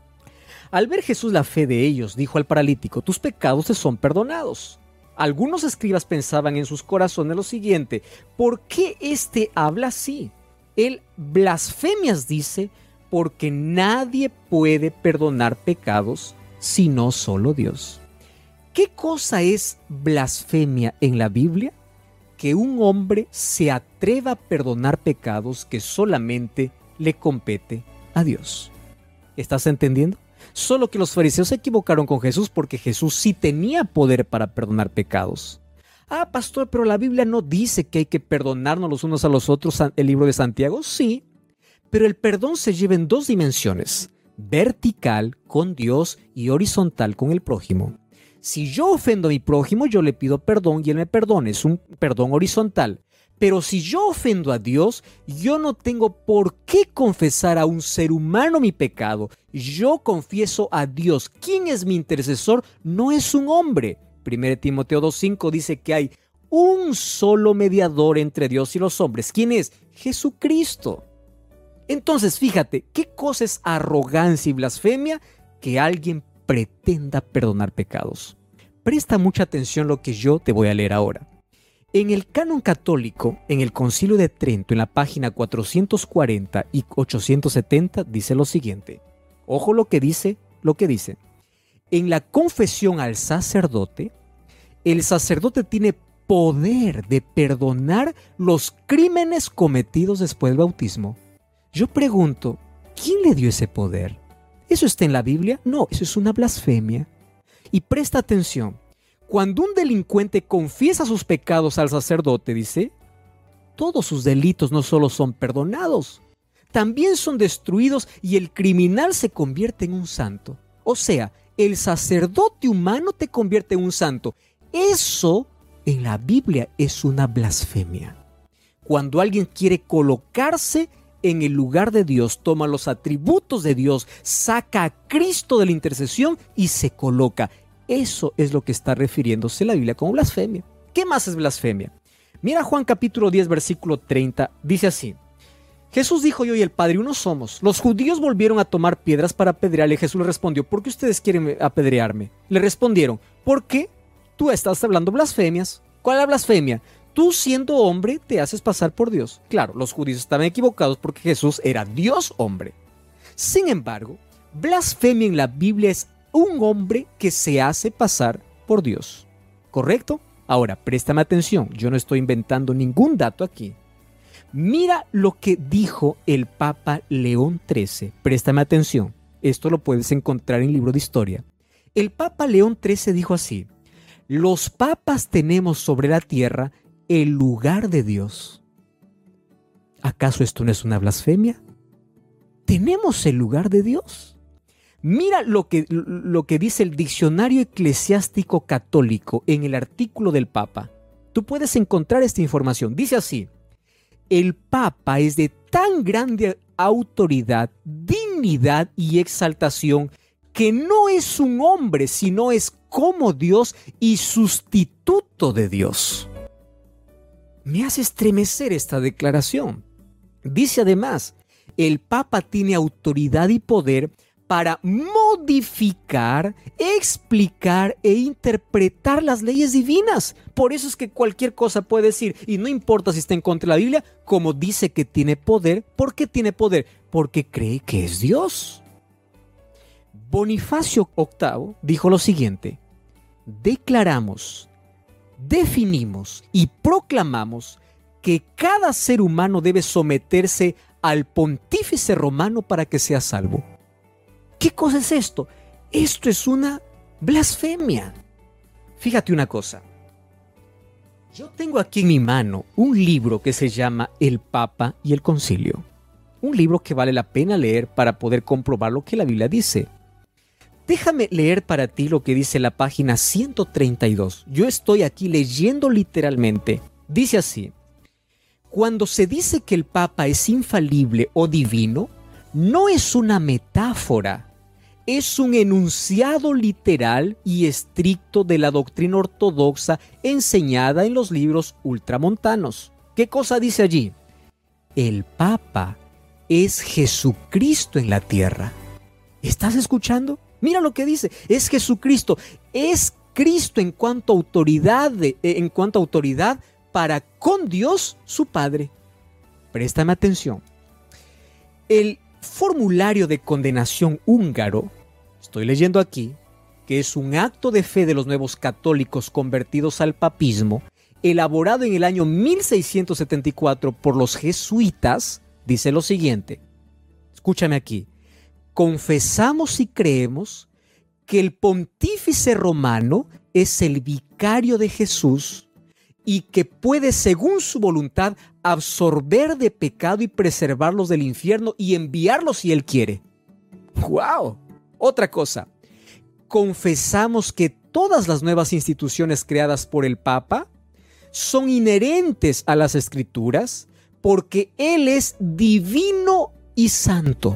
al ver Jesús la fe de ellos, dijo al paralítico: tus pecados te son perdonados. Algunos escribas pensaban en sus corazones lo siguiente: ¿por qué éste habla así? Él blasfemias dice, porque nadie puede perdonar pecados sino solo Dios. ¿Qué cosa es blasfemia en la Biblia? Que un hombre se atreva a perdonar pecados que solamente le compete a Dios. ¿Estás entendiendo? Solo que los fariseos se equivocaron con Jesús, porque Jesús sí tenía poder para perdonar pecados. Ah, pastor, pero la Biblia no dice que hay que perdonarnos los unos a los otros, el libro de Santiago. Sí, pero el perdón se lleva en dos dimensiones: vertical con Dios y horizontal con el prójimo. Si yo ofendo a mi prójimo, yo le pido perdón y él me perdona. Es un perdón horizontal. Pero si yo ofendo a Dios, yo no tengo por qué confesar a un ser humano mi pecado. Yo confieso a Dios. ¿Quién es mi intercesor? No es un hombre. 1 Timoteo 2:5 dice que hay un solo mediador entre Dios y los hombres. ¿Quién es? Jesucristo. Entonces, fíjate, ¿qué cosa es arrogancia y blasfemia? Que alguien pretenda perdonar pecados. Presta mucha atención lo que yo te voy a leer ahora. En el canon católico, en el Concilio de Trento, en la página 440 y 870, dice lo siguiente. Ojo lo que dice. En la confesión al sacerdote, el sacerdote tiene poder de perdonar los crímenes cometidos después del bautismo. Yo pregunto, ¿quién le dio ese poder? ¿Eso está en la Biblia? No, eso es una blasfemia. Y presta atención. Cuando un delincuente confiesa sus pecados al sacerdote, dice, todos sus delitos no solo son perdonados, también son destruidos y el criminal se convierte en un santo. O sea, el sacerdote humano te convierte en un santo. Eso en la Biblia es una blasfemia. Cuando alguien quiere colocarse en el lugar de Dios, toma los atributos de Dios, saca a Cristo de la intercesión y se coloca. Eso es lo que está refiriéndose la Biblia como blasfemia. ¿Qué más es blasfemia? Mira Juan capítulo 10, versículo 30, dice así. Jesús dijo: yo y el Padre uno somos. Los judíos volvieron a tomar piedras para apedrearle. Jesús les respondió: ¿por qué ustedes quieren apedrearme? Le respondieron: porque tú estás hablando blasfemias. ¿Cuál es la blasfemia? Tú, siendo hombre, te haces pasar por Dios. Claro, los judíos estaban equivocados porque Jesús era Dios hombre. Sin embargo, blasfemia en la Biblia es un hombre que se hace pasar por Dios. ¿Correcto? Ahora, préstame atención. Yo no estoy inventando ningún dato aquí. Mira lo que dijo el Papa León XIII. Préstame atención. esto lo puedes encontrar en el libro de historia. El Papa León XIII dijo así: los papas tenemos sobre la tierra el lugar de Dios. ¿Acaso esto no es una blasfemia? ¿Tenemos el lugar de Dios? Mira lo que dice el Diccionario Eclesiástico Católico en el artículo del Papa. Tú puedes encontrar esta información. Dice así: el Papa es de tan grande autoridad, dignidad y exaltación que no es un hombre, sino es como Dios y sustituto de Dios. Me hace estremecer esta declaración. Dice además: el Papa tiene autoridad y poder para modificar, explicar e interpretar las leyes divinas. Por eso es que cualquier cosa puede decir, y no importa si está en contra de la Biblia, como dice que tiene poder. ¿Por qué tiene poder? Porque cree que es Dios. Bonifacio VIII dijo lo siguiente: declaramos, definimos y proclamamos que cada ser humano debe someterse al pontífice romano para que sea salvo. ¿Qué cosa es esto? Esto es una blasfemia. Fíjate una cosa. Yo tengo aquí en mi mano un libro que se llama El Papa y el Concilio. Un libro que vale la pena leer para poder comprobar lo que la Biblia dice. Déjame leer para ti lo que dice la página 132. Yo estoy aquí leyendo literalmente. Dice así: cuando se dice que el Papa es infalible o divino, no es una metáfora, es un enunciado literal y estricto de la doctrina ortodoxa enseñada en los libros ultramontanos. ¿Qué cosa dice allí? El Papa es Jesucristo en la tierra. ¿Estás escuchando? Mira lo que dice, es Jesucristo, es Cristo en cuanto a autoridad para con Dios su Padre. Préstame atención. El formulario de condenación húngaro, estoy leyendo aquí, que es un acto de fe de los nuevos católicos convertidos al papismo, elaborado en el año 1674 por los jesuitas, dice lo siguiente. Escúchame aquí. Confesamos y creemos que el pontífice romano es el vicario de Jesús y que puede, según su voluntad, absorber de pecado y preservarlos del infierno y enviarlos si él quiere. ¡Wow! Otra cosa. Confesamos que todas las nuevas instituciones creadas por el Papa son inherentes a las Escrituras porque él es divino y santo.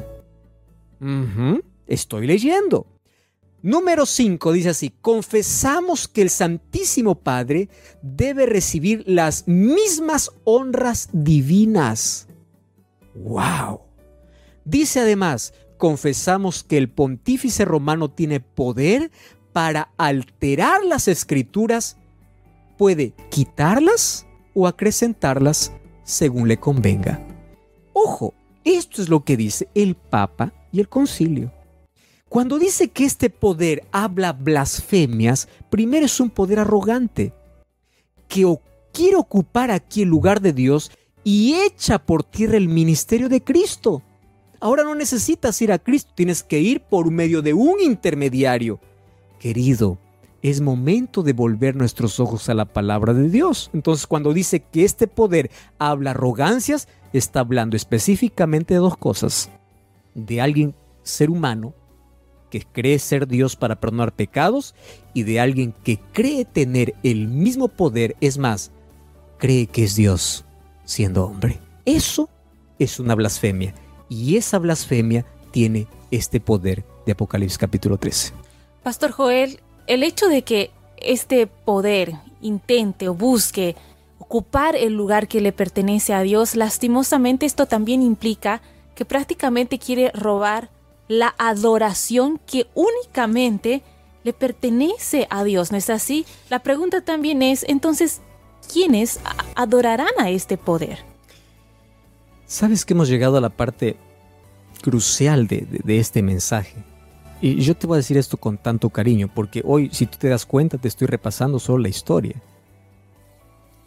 Estoy leyendo. Número 5 dice así: confesamos que el Santísimo Padre debe recibir las mismas honras divinas. ¡Wow! Dice además: confesamos que el pontífice romano tiene poder para alterar las Escrituras, puede quitarlas o acrecentarlas según le convenga. Ojo, esto es lo que dice el Papa y el Concilio. Cuando dice que este poder habla blasfemias, primero es un poder arrogante, que quiere ocupar aquí el lugar de Dios y echa por tierra el ministerio de Cristo. Ahora no necesitas ir a Cristo, tienes que ir por medio de un intermediario. Querido, es momento de volver nuestros ojos a la palabra de Dios. Entonces, cuando dice que este poder habla arrogancias, está hablando específicamente de dos cosas. De alguien, ser humano, que cree ser Dios para perdonar pecados, y de alguien que cree tener el mismo poder, es más, cree que es Dios siendo hombre. Eso es una blasfemia, y esa blasfemia tiene este poder de Apocalipsis capítulo 13. Pastor Joel, el hecho de que este poder intente o busque ocupar el lugar que le pertenece a Dios, lastimosamente esto también implica que prácticamente quiere robar la adoración que únicamente le pertenece a Dios, ¿no es así? La pregunta también es, entonces, ¿quiénes adorarán a este poder? ¿Sabes que hemos llegado a la parte crucial de este mensaje? Y yo te voy a decir esto con tanto cariño, porque hoy, si tú te das cuenta, te estoy repasando solo la historia.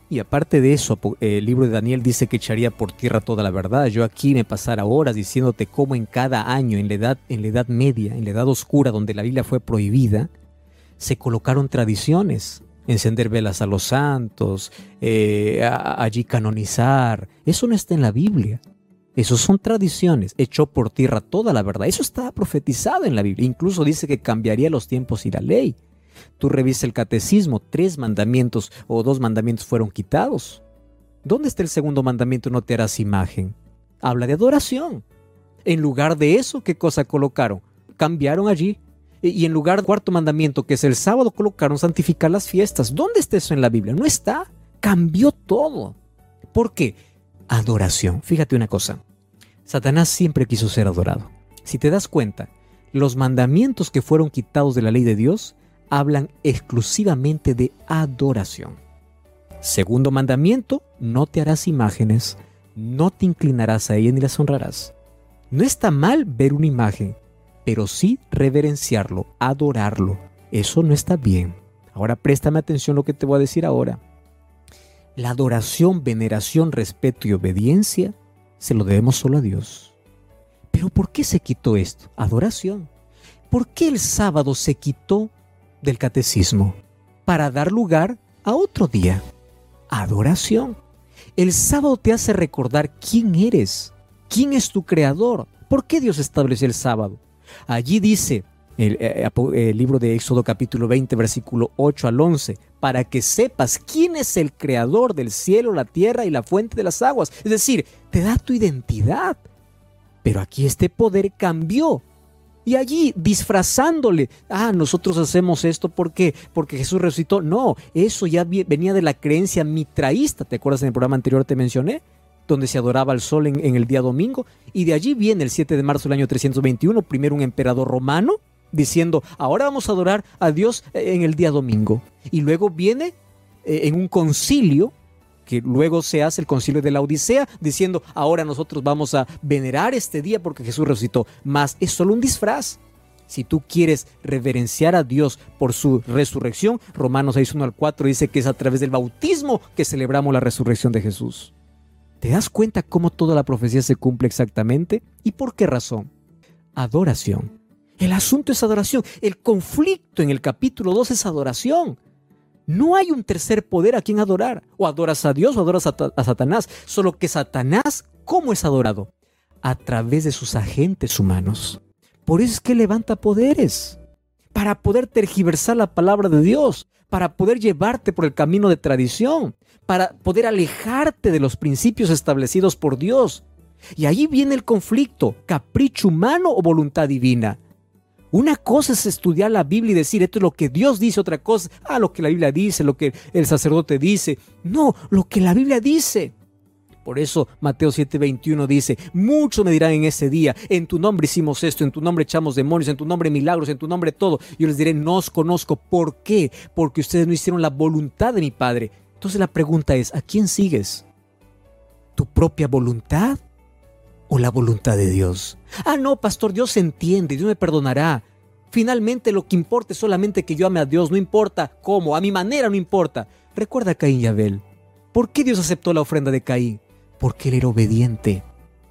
Y aparte de eso, el libro de Daniel dice que echaría por tierra toda la verdad. Yo aquí me pasara horas diciéndote cómo en cada año, en la edad media, en la edad oscura, donde la Biblia fue prohibida, se colocaron tradiciones. Encender velas a los santos, allí canonizar. Eso no está en la Biblia. Eso son tradiciones. Echó por tierra toda la verdad. Eso estaba profetizado en la Biblia. Incluso dice que cambiaría los tiempos y la ley. Tú revisa el catecismo, 3 mandamientos o 2 mandamientos fueron quitados. ¿Dónde está el segundo mandamiento? No te harás imagen. Habla de adoración. En lugar de eso, ¿qué cosa colocaron? Cambiaron allí. Y en lugar del cuarto mandamiento, que es el sábado, colocaron santificar las fiestas. ¿Dónde está eso en la Biblia? No está. Cambió todo. ¿Por qué? Adoración. Fíjate una cosa. Satanás siempre quiso ser adorado. Si te das cuenta, los mandamientos que fueron quitados de la ley de Dios hablan exclusivamente de adoración. Segundo mandamiento, no te harás imágenes, no te inclinarás a ella ni las honrarás. No está mal ver una imagen, pero sí reverenciarlo, adorarlo. Eso no está bien. Ahora préstame atención a lo que te voy a decir ahora. La adoración, veneración, respeto y obediencia se lo debemos solo a Dios. ¿Pero por qué se quitó esto? Adoración. ¿Por qué el sábado se quitó del catecismo? Para dar lugar a otro día. Adoración. El sábado te hace recordar quién eres, quién es tu creador. ¿Por qué Dios estableció el sábado? Allí dice el libro de Éxodo capítulo 20, versículo 8 al 11, para que sepas quién es el creador del cielo, la tierra y la fuente de las aguas. Es decir, te da tu identidad. Pero aquí este poder cambió. Y allí disfrazándole, nosotros hacemos esto porque Jesús resucitó. No, eso ya venía de la creencia mitraísta. ¿Te acuerdas en el programa anterior te mencioné? Donde se adoraba al sol en el día domingo. Y de allí viene el 7 de marzo del año 321, primero un emperador romano diciendo, ahora vamos a adorar a Dios en el día domingo. Y luego viene en un concilio, que luego se hace el concilio de la Odisea, diciendo, ahora nosotros vamos a venerar este día porque Jesús resucitó. Mas es solo un disfraz. Si tú quieres reverenciar a Dios por su resurrección, Romanos 6, 1 al 4 dice que es a través del bautismo que celebramos la resurrección de Jesús. ¿Te das cuenta cómo toda la profecía se cumple exactamente? ¿Y por qué razón? Adoración. El asunto es adoración. El conflicto en el capítulo 2 es adoración. No hay un tercer poder a quien adorar. O adoras a Dios o adoras a Satanás. Solo que Satanás, ¿cómo es adorado? A través de sus agentes humanos. Por eso es que levanta poderes. Para poder tergiversar la palabra de Dios. Para poder llevarte por el camino de tradición. Para poder alejarte de los principios establecidos por Dios. Y ahí viene el conflicto. ¿Capricho humano o voluntad divina? Una cosa es estudiar la Biblia y decir, esto es lo que Dios dice, otra cosa, lo que la Biblia dice, lo que el sacerdote dice. No, lo que la Biblia dice. Por eso Mateo 7:21 dice, muchos me dirán en ese día, en tu nombre hicimos esto, en tu nombre echamos demonios, en tu nombre milagros, en tu nombre todo. Yo les diré, no os conozco. ¿Por qué? Porque ustedes no hicieron la voluntad de mi Padre. Entonces la pregunta es, ¿a quién sigues? ¿Tu propia voluntad? ¿O la voluntad de Dios? No, pastor, Dios entiende, Dios me perdonará. Finalmente lo que importa es solamente que yo ame a Dios, no importa cómo, a mi manera no importa. Recuerda a Caín y Abel. ¿Por qué Dios aceptó la ofrenda de Caín? Porque él era obediente.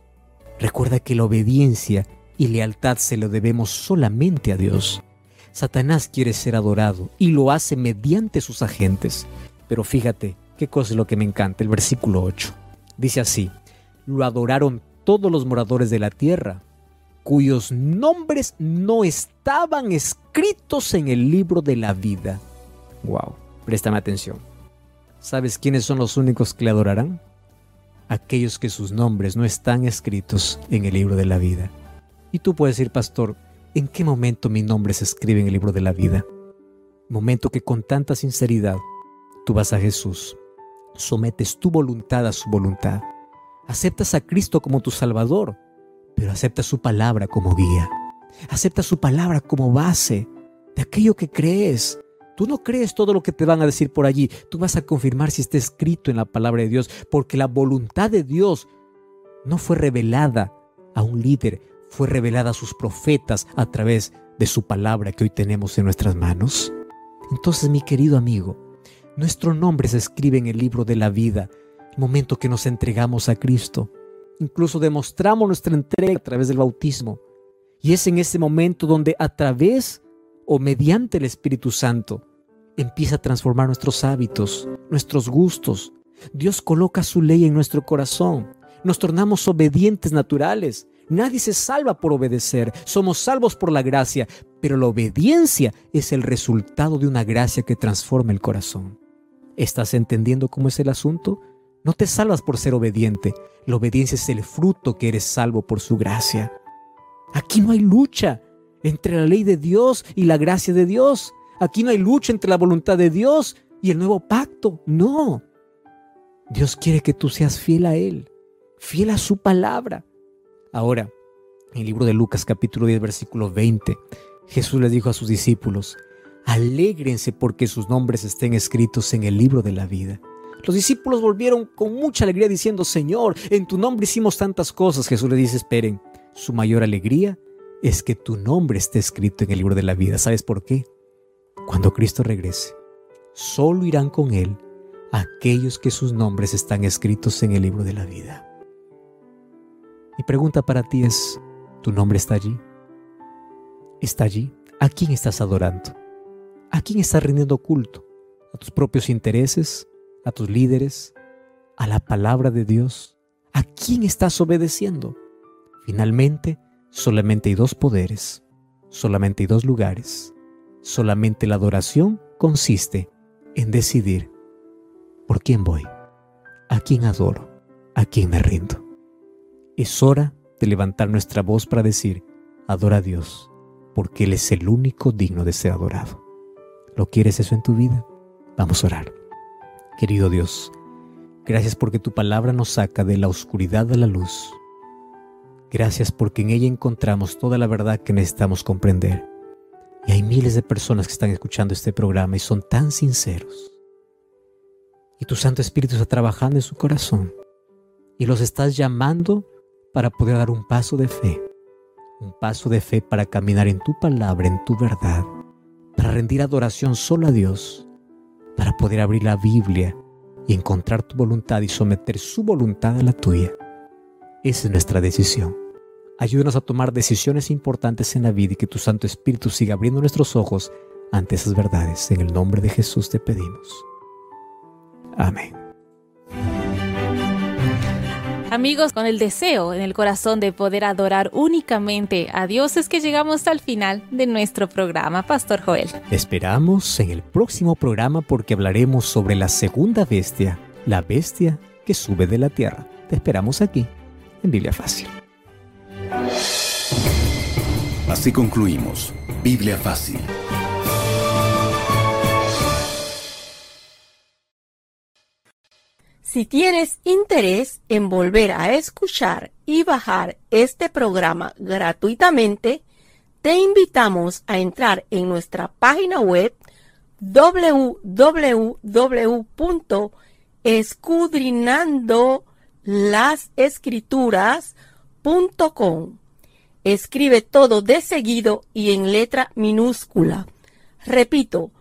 Recuerda que la obediencia y lealtad se lo debemos solamente a Dios. Satanás quiere ser adorado y lo hace mediante sus agentes. Pero fíjate, qué cosa es lo que me encanta, el versículo 8. Dice así, lo adoraron todos los moradores de la tierra, cuyos nombres no estaban escritos en el libro de la vida. Wow, préstame atención. ¿Sabes quiénes son los únicos que le adorarán? Aquellos que sus nombres no están escritos en el libro de la vida. Y tú puedes decir, pastor, ¿en qué momento mi nombre se escribe en el libro de la vida? Momento que con tanta sinceridad tú vas a Jesús, sometes tu voluntad a su voluntad. Aceptas a Cristo como tu Salvador, pero aceptas su palabra como guía. Aceptas su palabra como base de aquello que crees. Tú no crees todo lo que te van a decir por allí. Tú vas a confirmar si está escrito en la palabra de Dios, porque la voluntad de Dios no fue revelada a un líder, fue revelada a sus profetas a través de su palabra que hoy tenemos en nuestras manos. Entonces, mi querido amigo, Nuestro nombre se escribe en el libro de la vida, el momento que nos entregamos a Cristo. Incluso demostramos nuestra entrega a través del bautismo. Y es en ese momento donde a través o mediante el Espíritu Santo empieza a transformar nuestros hábitos, nuestros gustos. Dios coloca su ley en nuestro corazón. Nos tornamos obedientes naturales. Nadie se salva por obedecer. Somos salvos por la gracia. Pero la obediencia es el resultado de una gracia que transforma el corazón. ¿Estás entendiendo cómo es el asunto? No te salvas por ser obediente. La obediencia es el fruto que eres salvo por su gracia. Aquí no hay lucha entre la ley de Dios y la gracia de Dios. Aquí no hay lucha entre la voluntad de Dios y el nuevo pacto. No. Dios quiere que tú seas fiel a Él, fiel a su palabra. Ahora, en el libro de Lucas capítulo 10 versículo 20, Jesús les dijo a sus discípulos: alégrense porque sus nombres estén escritos en el libro de la vida. Los discípulos volvieron con mucha alegría diciendo: Señor, en tu nombre hicimos tantas cosas. Jesús les dice: esperen, su mayor alegría es que tu nombre esté escrito en el libro de la vida. ¿Sabes por qué? Cuando Cristo regrese, solo irán con Él aquellos que sus nombres están escritos en el libro de la vida. Mi pregunta para ti es: ¿tu nombre está allí? ¿Está allí? ¿A quién estás adorando? ¿A quién estás rindiendo culto? ¿A tus propios intereses? ¿A tus líderes? ¿A la palabra de Dios? ¿A quién estás obedeciendo? Finalmente, solamente hay dos poderes, solamente hay dos lugares. Solamente la adoración consiste en decidir por quién voy, a quién adoro, a quién me rindo. Es hora de levantar nuestra voz para decir: adora a Dios, porque Él es el único digno de ser adorado. ¿Lo quieres eso en tu vida? Vamos a orar. Querido Dios, gracias porque tu palabra nos saca de la oscuridad a la luz. Gracias porque en ella encontramos toda la verdad que necesitamos comprender. Y hay miles de personas que están escuchando este programa y son tan sinceros. Y tu Santo Espíritu está trabajando en su corazón y los estás llamando para poder dar un paso de fe. Un paso de fe para caminar en tu palabra, en tu verdad, para rendir adoración solo a Dios, para poder abrir la Biblia y encontrar tu voluntad y someter su voluntad a la tuya. Esa es nuestra decisión. Ayúdanos a tomar decisiones importantes en la vida y que tu Santo Espíritu siga abriendo nuestros ojos ante esas verdades. En el nombre de Jesús te pedimos. Amén. Amigos, con el deseo en el corazón de poder adorar únicamente a Dios es que llegamos al final de nuestro programa, Pastor Joel. Esperamos en el próximo programa porque hablaremos sobre la segunda bestia, la bestia que sube de la tierra. Te esperamos aquí, en Biblia Fácil. Así concluimos Biblia Fácil. Si tienes interés en volver a escuchar y bajar este programa gratuitamente, te invitamos a entrar en nuestra página web www.escudriñandolaescrituras.com. Escribe todo de seguido y en letra minúscula. Repito,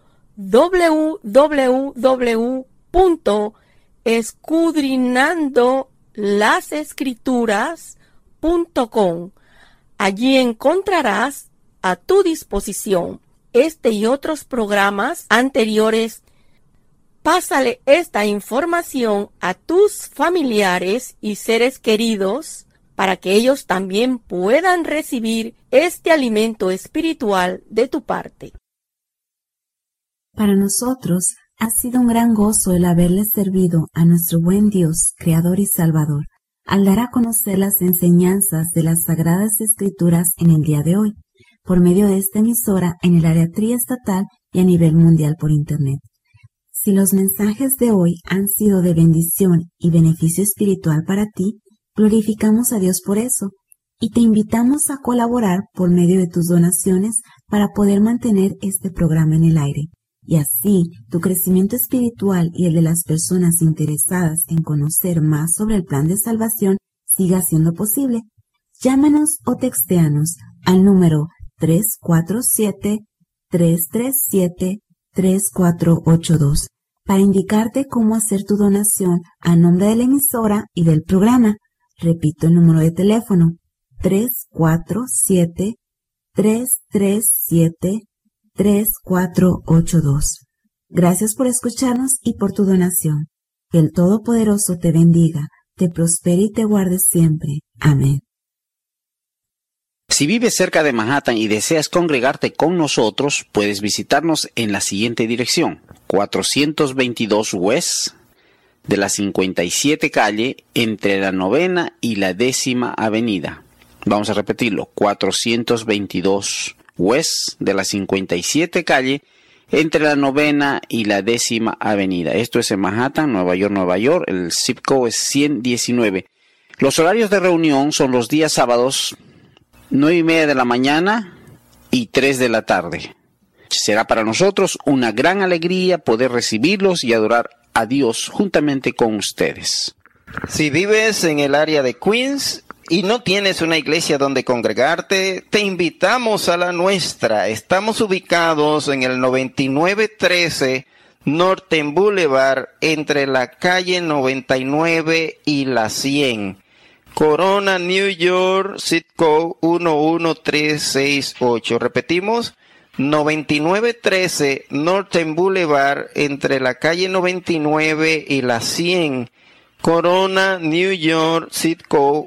www.escudriñandolaescrituras.com. Allí encontrarás a tu disposición este y otros programas anteriores. Pásale esta información a tus familiares y seres queridos para que ellos también puedan recibir este alimento espiritual de tu parte. Para nosotros ha sido un gran gozo el haberle servido a nuestro buen Dios, Creador y Salvador, al dar a conocer las enseñanzas de las Sagradas Escrituras en el día de hoy, por medio de esta emisora en el área triestatal y a nivel mundial por Internet. Si los mensajes de hoy han sido de bendición y beneficio espiritual para ti, glorificamos a Dios por eso y te invitamos a colaborar por medio de tus donaciones para poder mantener este programa en el aire. Y así, tu crecimiento espiritual y el de las personas interesadas en conocer más sobre el plan de salvación siga siendo posible. Llámanos o textéanos al número 347-337-3482. para indicarte cómo hacer tu donación a nombre de la emisora y del programa. Repito el número de teléfono: 347-337-3482. Gracias por escucharnos y por tu donación. Que el Todopoderoso te bendiga, te prospere y te guarde siempre. Amén. Si vives cerca de Manhattan y deseas congregarte con nosotros, puedes visitarnos en la siguiente dirección: 422 West de la 57 calle, entre la 9ª y la 10ª avenida. Vamos a repetirlo: 422 West de la 57 calle, entre la 9ª y la 10ª avenida. Esto es en Manhattan, Nueva York, Nueva York. El zip code es 119. Los horarios de reunión son los días sábados, 9:30 de la mañana y 3 de la tarde. Será para nosotros una gran alegría poder recibirlos y adorar a Dios juntamente con ustedes. Si vives en el área de Queens y no tienes una iglesia donde congregarte, te invitamos a la nuestra. Estamos ubicados en el 9913 Norton Boulevard, entre la calle 99 y la 100. Corona, New York, zip code 11368. Repetimos: 9913 Norton Boulevard, entre la calle 99 y la 100. Corona, New York, zip code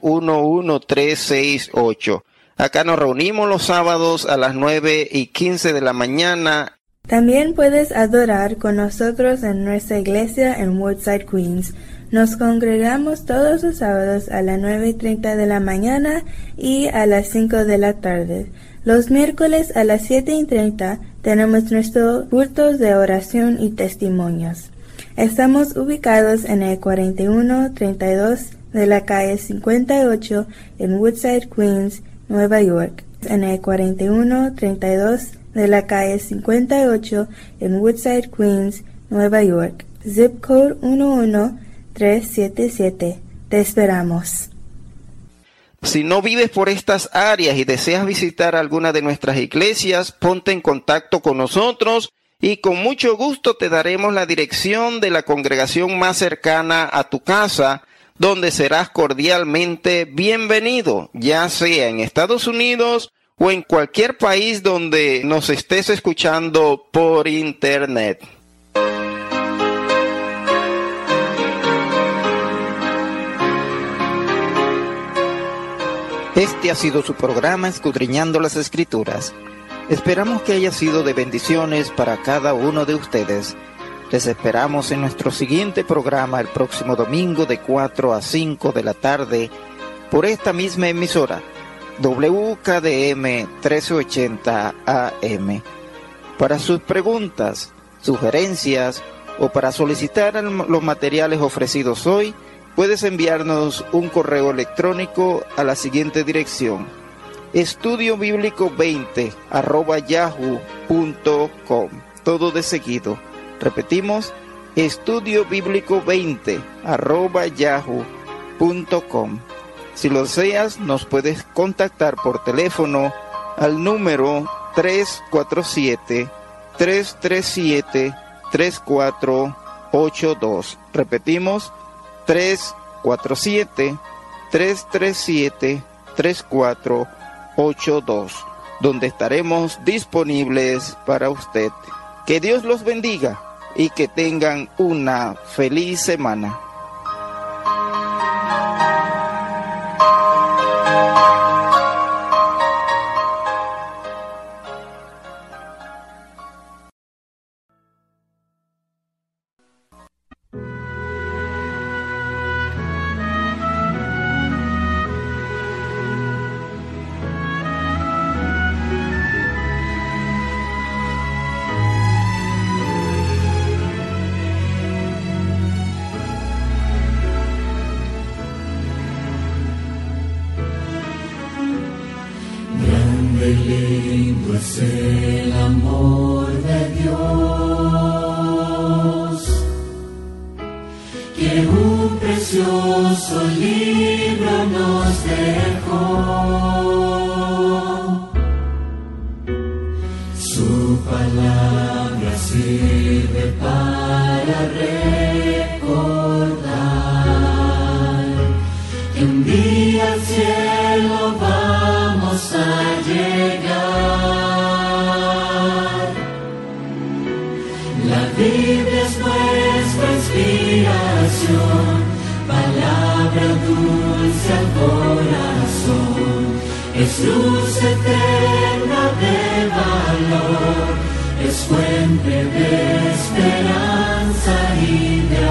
11368. Acá nos reunimos los sábados a las 9:15 de la mañana. También puedes adorar con nosotros en nuestra iglesia en Woodside, Queens. Nos congregamos todos los sábados a las 9:30 de la mañana y a las 5 de la tarde. Los miércoles a las 7:30 tenemos nuestros cultos de oración y testimonios. Estamos ubicados en el 4132 de la calle 58 en Woodside, Queens, Nueva York. En el 4132 de la calle 58 en Woodside, Queens, Nueva York. Zip code 11377. Te esperamos. Si no vives por estas áreas y deseas visitar alguna de nuestras iglesias, ponte en contacto con nosotros y con mucho gusto te daremos la dirección de la congregación más cercana a tu casa, donde serás cordialmente bienvenido, ya sea en Estados Unidos o en cualquier país donde nos estés escuchando por internet. Este ha sido su programa Escudriñando las Escrituras. Esperamos que haya sido de bendiciones para cada uno de ustedes. Les esperamos en nuestro siguiente programa el próximo domingo de 4 a 5 de la tarde por esta misma emisora, WKDM 1380 AM. Para sus preguntas, sugerencias o para solicitar los materiales ofrecidos hoy, puedes enviarnos un correo electrónico a la siguiente dirección: estudiobíblico20@yahoo.com. Todo de seguido. Repetimos: estudiobíblico20@yahoo.com. Si lo deseas, nos puedes contactar por teléfono al número 347-337-3482. Repetimos: 347-337-3482, donde estaremos disponibles para usted. Que Dios los bendiga y que tengan una feliz semana. Lindo es el amor de Dios, que un precioso libro nos dejó. Su palabra sirve para palabra dulce al corazón, es luz eterna de valor, es fuente de esperanza y de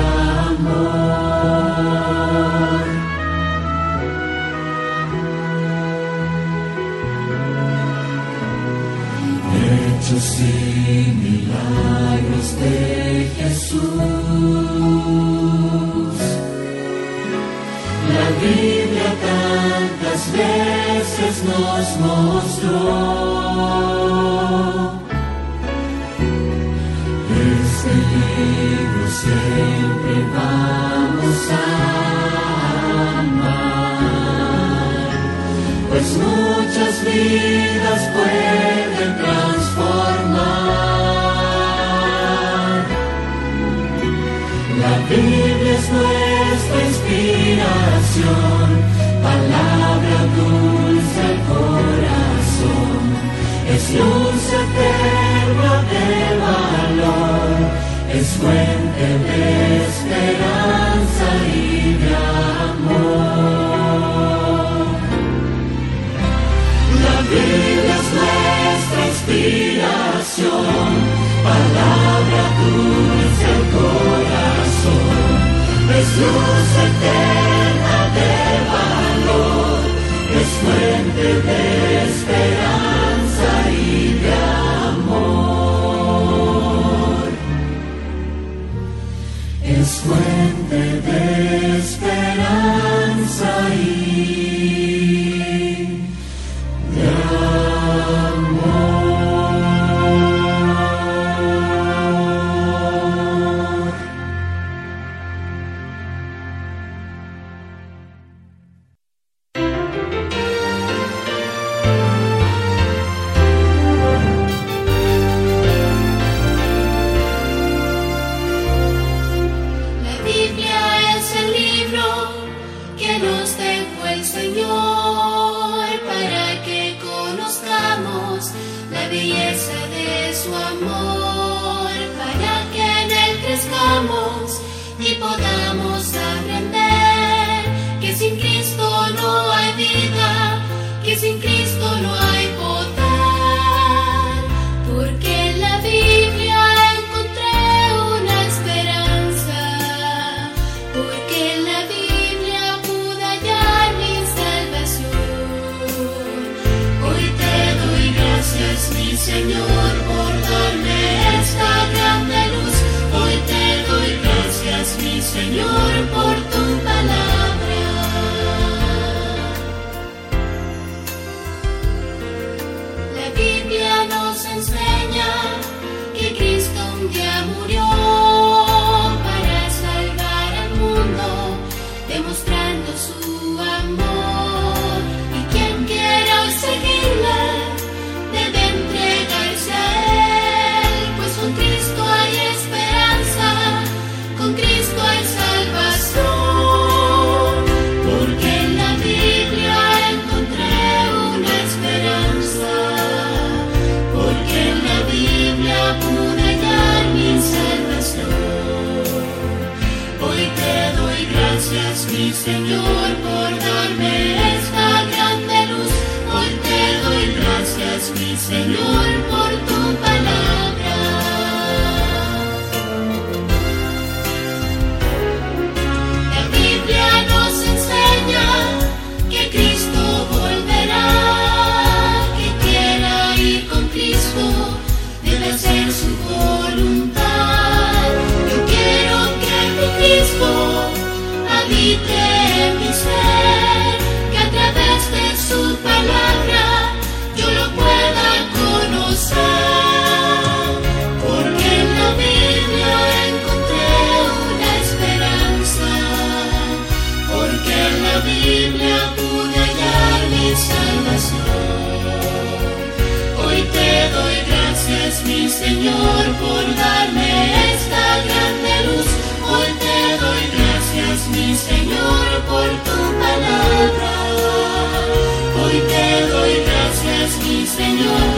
amor. Hechos y milagros de Jesús, la Biblia tantas veces nos mostró. Este libro siempre vamos a amar, pues muchas vidas pueden transformar. La Biblia es nuestra inspiración, palabra dulce al corazón, es luz eterna de valor, es fuente de esperanza y de amor. La Biblia es nuestra inspiración, palabra dulce al corazón, es luz eterna de valor, es fuente de esperanza y de amor. Es fuente de esperanza y de amor. Y podamos aprender que sin Cristo no hay vida, que sin Cristo no hay poder, porque en la Biblia encontré una esperanza, porque en la Biblia pude hallar mi salvación. Hoy te doy gracias, mi Señor, por darme esta grande luz. Hoy te doy gracias, mi Señor, por tu palabra. La Biblia nos enseña que Cristo un día murió para salvar al mundo, demostrando su amor. Y quien quiera hoy seguirle debe entregarse a Él, pues con Cristo hay esperanza, con Cristo hay salvación, porque en la Biblia encontré una esperanza, porque en la Biblia pude hallar mi salvación. Hoy te doy gracias, mi Señor, por darme esta grande luz. Hoy te doy gracias, mi Señor, por tu palabra. Nos enseña que Cristo volverá, que quiera ir con Cristo debe hacer su voluntad. Yo quiero que mi Cristo habite en mi ser, que a través de su palabra yo lo pueda conocer, porque en la Biblia encontré una esperanza, porque en la Biblia pude hallar mi salvación. Hoy te doy gracias, mi Señor, por darme esta grande luz. Hoy te doy gracias, mi Señor, por tu palabra. Hoy te doy gracias, mi Señor,